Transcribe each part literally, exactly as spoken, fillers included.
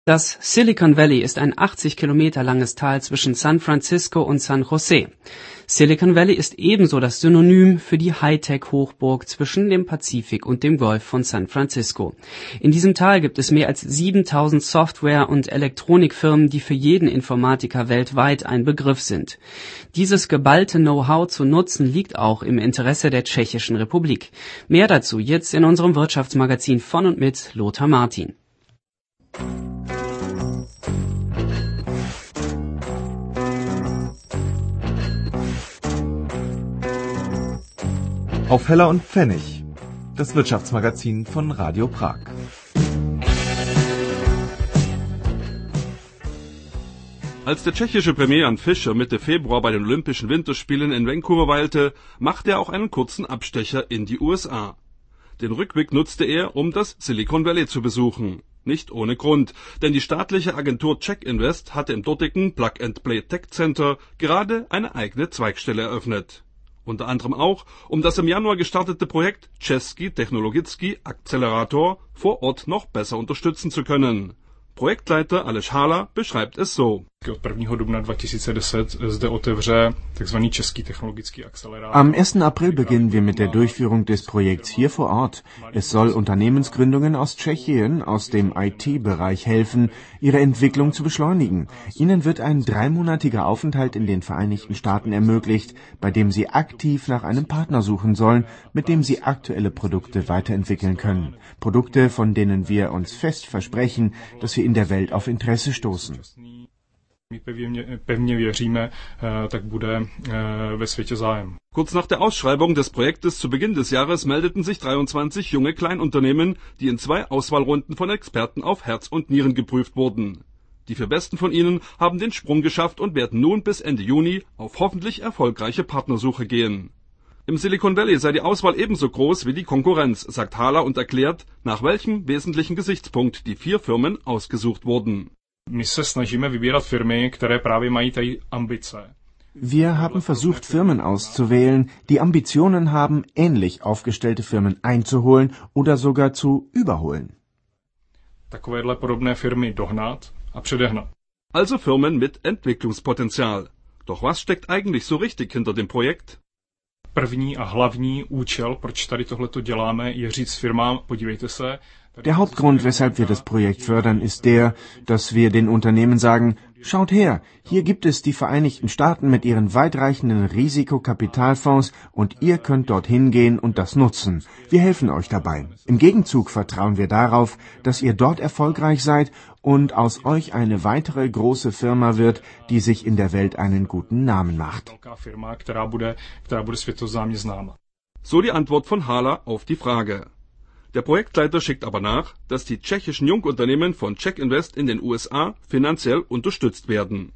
Das Silicon Valley ist ein achtzig Kilometer langes Tal zwischen San Francisco und San Jose. Silicon Valley ist ebenso das Synonym für die Hightech-Hochburg zwischen dem Pazifik und dem Golf von San Francisco. In diesem Tal gibt es mehr als siebentausend Software- und Elektronikfirmen, die für jeden Informatiker weltweit ein Begriff sind. Dieses geballte Know-how zu nutzen liegt auch im Interesse der Tschechischen Republik. Mehr dazu jetzt in unserem Wirtschaftsmagazin von und mit Lothar Martin. Auf Heller und Pfennig, das Wirtschaftsmagazin von Radio Prag. Als der tschechische Premier Jan Fischer Mitte Februar bei den Olympischen Winterspielen in Vancouver weilte, machte er auch einen kurzen Abstecher in die U S A. Den Rückweg nutzte er, um das Silicon Valley zu besuchen. Nicht ohne Grund, denn die staatliche Agentur Czech Invest hatte im dortigen Plug-and-Play Tech Center gerade eine eigene Zweigstelle eröffnet. Unter anderem auch, um das im Januar gestartete Projekt Český technologický akcelerátor vor Ort noch besser unterstützen zu können. Projektleiter Aleš Hála beschreibt es so. Od prvního dubna dva tisíce deset zde otevře takzvaný Český technologický akcelerátor. Am ersten April beginnen wir mit der Durchführung des Projekts hier vor Ort. Es soll Unternehmensgründungen aus Tschechien, aus dem I T-Bereich helfen, ihre Entwicklung zu beschleunigen. Ihnen wird ein dreimonatiger Aufenthalt in den Vereinigten Staaten ermöglicht, bei dem sie aktiv nach einem Partner suchen sollen, mit dem sie aktuelle Produkte weiterentwickeln können. Produkte, von denen wir uns fest versprechen, dass wir in der Welt auf Interesse stoßen. Kurz nach der Ausschreibung des Projektes zu Beginn des Jahres meldeten sich dreiundzwanzig junge Kleinunternehmen, die in zwei Auswahlrunden von Experten auf Herz und Nieren geprüft wurden. Die vier besten von ihnen haben den Sprung geschafft und werden nun bis Ende Juni auf hoffentlich erfolgreiche Partnersuche gehen. Im Silicon Valley sei die Auswahl ebenso groß wie die Konkurrenz, sagt Hála und erklärt, nach welchem wesentlichen Gesichtspunkt die vier Firmen ausgesucht wurden. Wir haben versucht, Firmen auszuwählen, die Ambitionen haben, ähnlich aufgestellte Firmen einzuholen oder sogar zu überholen. Also Firmen mit Entwicklungspotenzial. Doch was steckt eigentlich so richtig hinter dem Projekt? První a hlavní účel, proč tady tohleto děláme, je říct firmám, podívejte se. Der Hauptgrund, weshalb wir das Projekt fördern, ist der, dass wir den Unternehmen sagen, schaut her, hier gibt es die Vereinigten Staaten mit ihren weitreichenden Risikokapitalfonds und ihr könnt dorthin gehen und das nutzen. Wir helfen euch dabei. Im Gegenzug vertrauen wir darauf, dass ihr dort erfolgreich seid und aus euch eine weitere große Firma wird, die sich in der Welt einen guten Namen macht. So die Antwort von Hála auf die Frage. Der Projektleiter schickt aber nach, dass die tschechischen Jungunternehmen von Czech Invest in den U S A finanziell unterstützt werden.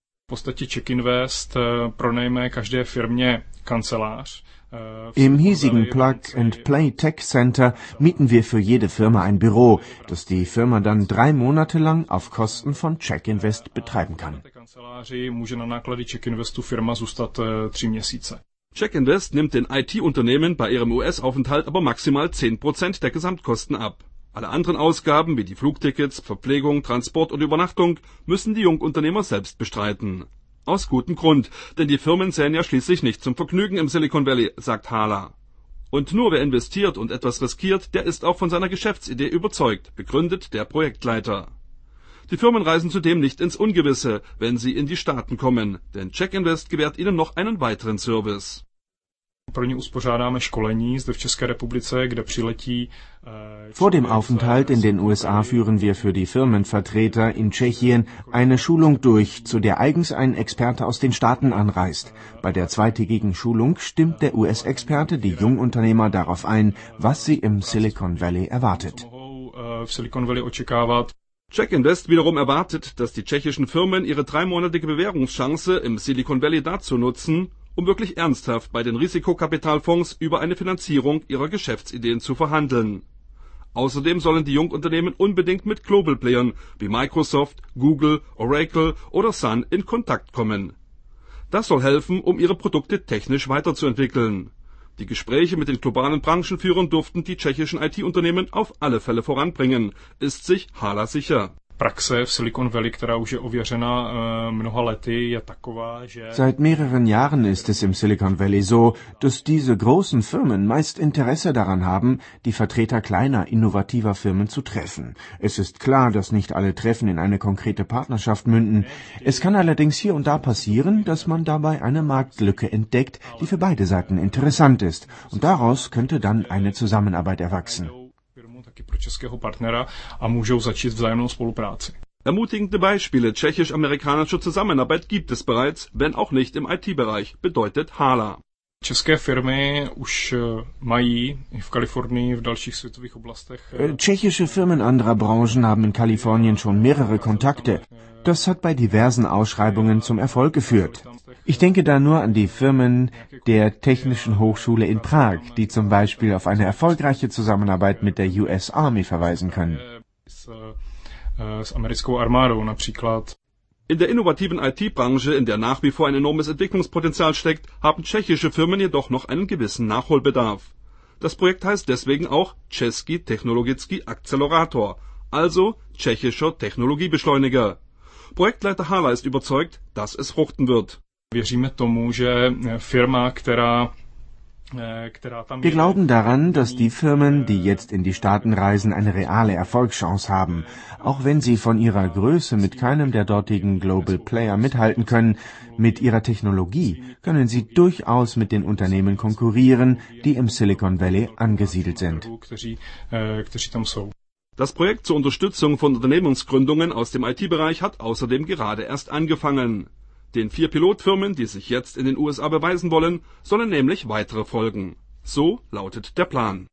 Im hiesigen Plug-and-Play Tech Center mieten wir für jede Firma ein Büro, das die Firma dann drei Monate lang auf Kosten von Czech Invest betreiben kann. Czech Invest nimmt den I T-Unternehmen bei ihrem U S-Aufenthalt aber maximal zehn Prozent der Gesamtkosten ab. Alle anderen Ausgaben wie die Flugtickets, Verpflegung, Transport und Übernachtung müssen die Jungunternehmer selbst bestreiten. Aus gutem Grund, denn die Firmen sähen ja schließlich nicht zum Vergnügen im Silicon Valley, sagt Hála. Und nur wer investiert und etwas riskiert, der ist auch von seiner Geschäftsidee überzeugt, begründet der Projektleiter. Die Firmen reisen zudem nicht ins Ungewisse, wenn sie in die Staaten kommen, denn Czech Invest gewährt ihnen noch einen weiteren Service. Vor dem Aufenthalt in den U S A führen wir für die Firmenvertreter in Tschechien eine Schulung durch, zu der eigens ein Experte aus den Staaten anreist. Bei der zweitägigen Schulung stimmt der U S-Experte die Jungunternehmer darauf ein, was sie im Silicon Valley erwartet. Czech Invest wiederum erwartet, dass die tschechischen Firmen ihre dreimonatige Bewährungschance im Silicon Valley dazu nutzen, um wirklich ernsthaft bei den Risikokapitalfonds über eine Finanzierung ihrer Geschäftsideen zu verhandeln. Außerdem sollen die Jungunternehmen unbedingt mit Global Playern wie Microsoft, Google, Oracle oder Sun in Kontakt kommen. Das soll helfen, um ihre Produkte technisch weiterzuentwickeln. Die Gespräche mit den globalen Branchenführern durften die tschechischen I T-Unternehmen auf alle Fälle voranbringen, ist sich Hála sicher. praxe v Silicon Valley, která už je ověřena mnoha lety, je taková, že... Seit mehreren Jahren ist es im Silicon Valley so, dass diese großen Firmen meist Interesse daran haben, die Vertreter kleiner, innovativer Firmen zu treffen. Es ist klar, dass nicht alle Treffen in eine konkrete Partnerschaft münden. Es kann allerdings hier und da passieren, dass man dabei eine Marktlücke entdeckt, die für beide Seiten interessant ist. Und daraus könnte dann eine Zusammenarbeit erwachsen. Pro českého partnera a můžou začít vzájemnou spolupráci. Ermutigende Beispiele tschechisch-amerikanischer Zusammenarbeit gibt es bereits, wenn auch nicht im I T-Bereich, bedeutet Hala. České firmy už mají v Kalifornii v dalších světových oblastech. Tschechische Firmen anderer Branchen haben in Kalifornien schon mehrere Kontakte. Das hat bei diversen Ausschreibungen zum Erfolg geführt. Ich denke da nur an die Firmen der Technischen Hochschule in Prag, die zum Beispiel auf eine erfolgreiche Zusammenarbeit mit der U S Army verweisen können. S, s americkou armádou například. In der innovativen I T-Branche, in der nach wie vor ein enormes Entwicklungspotenzial steckt, haben tschechische Firmen jedoch noch einen gewissen Nachholbedarf. Das Projekt heißt deswegen auch Český technologický akcelerator, also tschechischer Technologiebeschleuniger. Projektleiter Hala ist überzeugt, dass es fruchten wird. Věříme tomu, že firma, která Wir glauben daran, dass die Firmen, die jetzt in die Staaten reisen, eine reale Erfolgschance haben. Auch wenn sie von ihrer Größe mit keinem der dortigen Global Player mithalten können, mit ihrer Technologie können sie durchaus mit den Unternehmen konkurrieren, die im Silicon Valley angesiedelt sind. Das Projekt zur Unterstützung von Unternehmensgründungen aus dem I T-Bereich hat außerdem gerade erst angefangen. Den vier Pilotfirmen, die sich jetzt in den U S A beweisen wollen, sollen nämlich weitere folgen. So lautet der Plan.